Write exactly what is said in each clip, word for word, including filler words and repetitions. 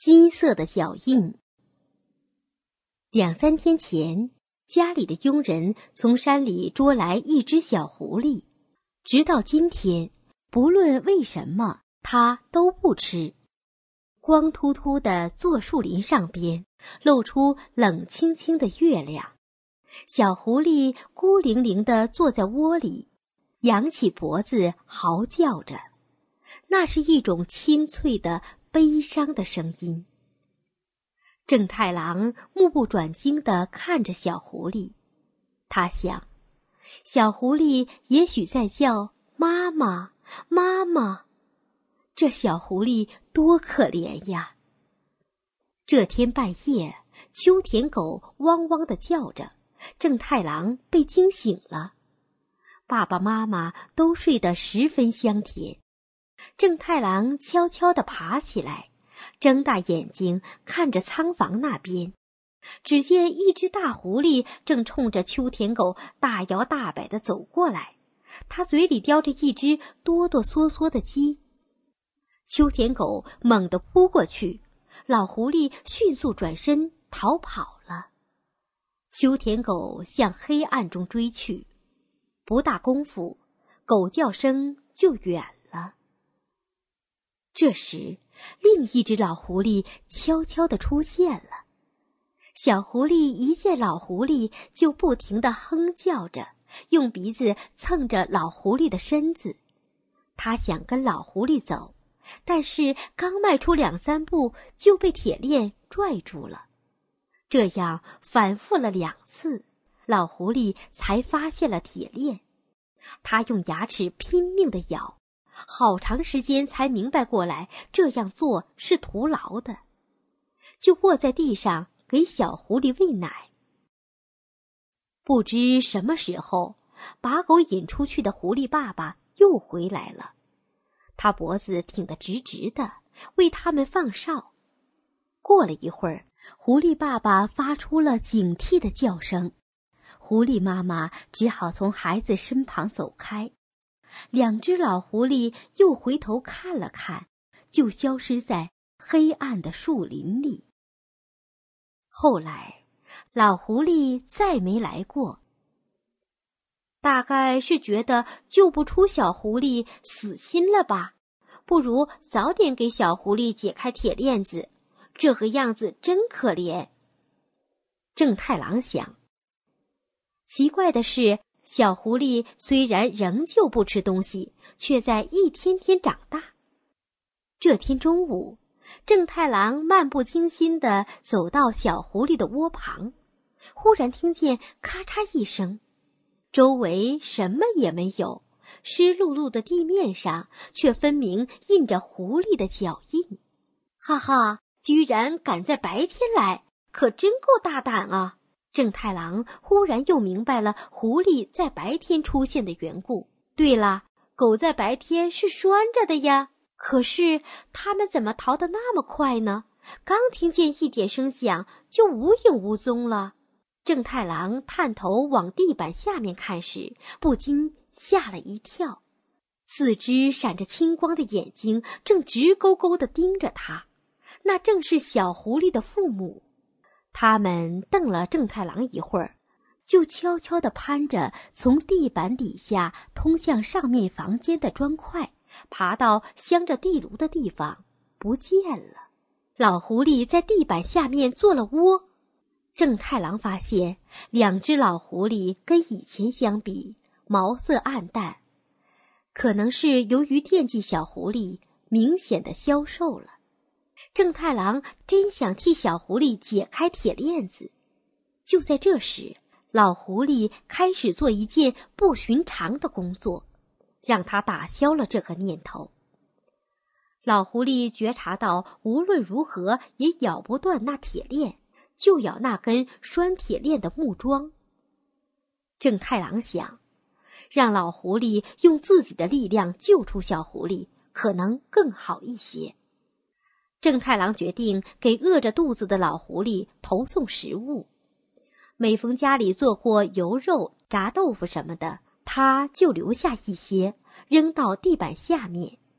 金色的脚印。两三天前，家里的佣人从山里捉来一只小狐狸，直到今天，不论为什么，它都不吃。光秃秃的坐树林上边，露出冷清清的月亮。小狐狸孤零零地坐在窝里，扬起脖子嚎叫着，那是一种清脆的悲伤的声音。正太郎目不转睛地看着小狐狸，他想，小狐狸也许在叫妈妈，妈妈。这小狐狸多可怜呀！这天半夜，秋田狗汪汪地叫着，正太郎被惊醒了。爸爸妈妈都睡得十分香甜。正太郎悄悄地爬起来，睁大眼睛看着仓房那边，只见一只大狐狸正冲着秋田狗大摇大摆地走过来，它嘴里叼着一只哆哆嗦嗦的鸡。秋田狗猛地扑过去，老狐狸迅速转身逃跑了。秋田狗向黑暗中追去，不大功夫，狗叫声就远了。这时，另一只老狐狸悄悄地出现了。小狐狸一见老狐狸，就不停地哼叫着，用鼻子蹭着老狐狸的身子。它想跟老狐狸走，但是刚迈出两三步，就被铁链拽住了。这样反复了两次，老狐狸才发现了铁链。它用牙齿拼命地咬，好长时间才明白过来，这样做是徒劳的，就卧在地上给小狐狸喂奶。不知什么时候，把狗引出去的狐狸爸爸又回来了，他脖子挺得直直的，为他们放哨。过了一会儿，狐狸爸爸发出了警惕的叫声，狐狸妈妈只好从孩子身旁走开。两只老狐狸又回头看了看，就消失在黑暗的树林里。后来，老狐狸再没来过，大概是觉得救不出小狐狸，死心了吧，不如早点给小狐狸解开铁链子，这个样子真可怜。正太郎想。奇怪的是，小狐狸虽然仍旧不吃东西，却在一天天长大。这天中午，正太郎漫不经心地走到小狐狸的窝旁，忽然听见咔嚓一声，周围什么也没有，湿漉漉的地面上却分明印着狐狸的脚印。哈哈，居然敢在白天来，可真够大胆啊！正太郎忽然又明白了狐狸在白天出现的缘故。对了，狗在白天是拴着的呀，可是它们怎么逃得那么快呢？刚听见一点声响，就无影无踪了。正太郎探头往地板下面看时，不禁吓了一跳。四只闪着青光的眼睛正直勾勾地盯着他，那正是小狐狸的父母。他们瞪了正太郎一会儿，就悄悄地攀着从地板底下通向上面房间的砖块，爬到镶着地炉的地方，不见了。老狐狸在地板下面做了窝。正太郎发现，两只老狐狸跟以前相比，毛色暗淡，可能是由于惦记小狐狸，明显的消瘦了。正太郎真想替小狐狸解开铁链子。就在这时，老狐狸开始做一件不寻常的工作，让他打消了这个念头。老狐狸觉察到无论如何也咬不断那铁链，就咬那根拴铁链的木桩。正太郎想，让老狐狸用自己的力量救出小狐狸，可能更好一些。正太郎决定给饿着肚子的老狐狸投送食物。每逢家里做过油肉、炸豆腐什么的，他就留下一些，扔到地板下面，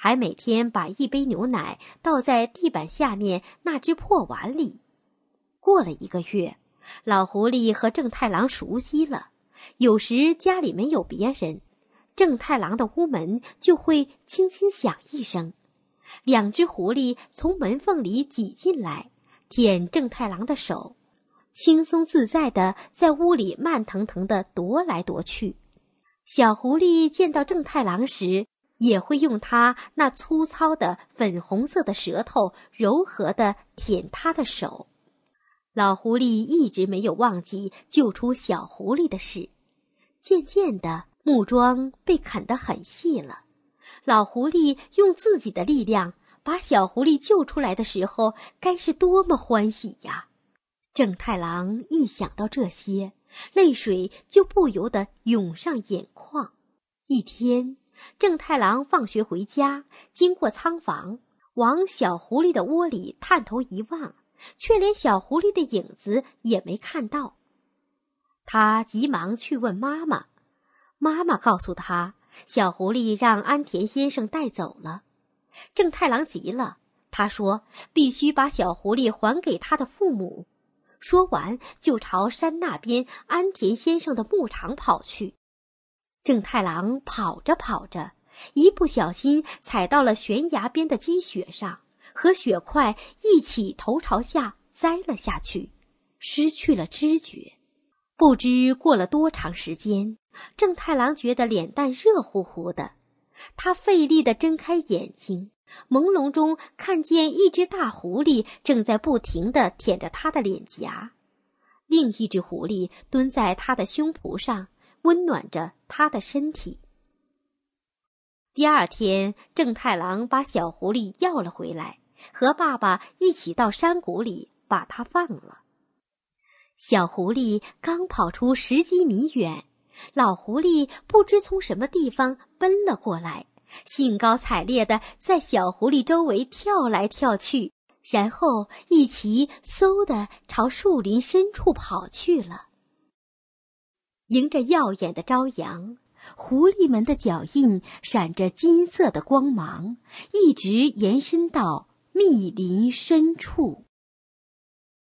还每天把一杯牛奶倒在地板下面那只破碗里。过了一个月，老狐狸和正太郎熟悉了，有时家里没有别人，正太郎的屋门就会轻轻响一声，两只狐狸从门缝里挤进来，舔正太郎的手，轻松自在地在屋里慢腾腾地踱来踱去。小狐狸见到正太郎时，也会用它那粗糙的粉红色的舌头柔和地舔它的手。老狐狸一直没有忘记救出小狐狸的事。渐渐的，木桩被啃得很细了。老狐狸用自己的力量把小狐狸救出来的时候，该是多么欢喜呀！正太郎一想到这些，泪水就不由得涌上眼眶。一天，正太郎放学回家，经过仓房，往小狐狸的窝里探头一望，却连小狐狸的影子也没看到。他急忙去问妈妈，妈妈告诉他，小狐狸让安田先生带走了。正太郎急了，他说必须把小狐狸还给他的父母。说完就朝山那边安田先生的牧场跑去。正太郎跑着跑着，一不小心踩到了悬崖边的积雪上，和雪块一起头朝下栽了下去，失去了知觉。不知过了多长时间，正太郎觉得脸蛋热乎乎的，他费力地睁开眼睛，朦胧中看见一只大狐狸正在不停地舔着他的脸颊，另一只狐狸蹲在他的胸脯上，温暖着他的身体。第二天，正太郎把小狐狸要了回来，和爸爸一起到山谷里把它放了。小狐狸刚跑出十几米远，老狐狸不知从什么地方奔了过来，兴高采烈地在小狐狸周围跳来跳去，然后一齐嗖地朝树林深处跑去了。迎着耀眼的朝阳，狐狸们的脚印闪着金色的光芒，一直延伸到密林深处。